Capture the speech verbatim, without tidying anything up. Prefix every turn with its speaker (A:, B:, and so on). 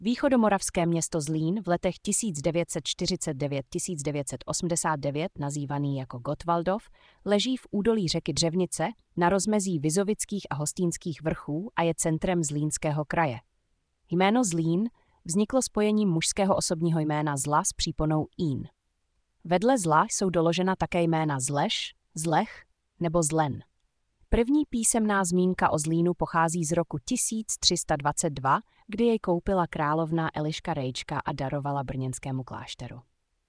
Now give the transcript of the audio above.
A: Východomoravské město Zlín v letech tisíc devět set čtyřicet devět až tisíc devět set osmdesát devět, nazývaný jako Gottwaldov, leží v údolí řeky Dřevnice na rozmezí Vizovických a Hostýnských vrchů a je centrem Zlínského kraje. Jméno Zlín vzniklo spojením mužského osobního jména Zla s příponou ín. Vedle Zla jsou doložena také jména Zleš, Zlech nebo Zlen. První písemná zmínka o Zlínu pochází z roku tisíc tři sta dvacet dva, kdy jej koupila královna Eliška Rejčka a darovala brněnskému klášteru.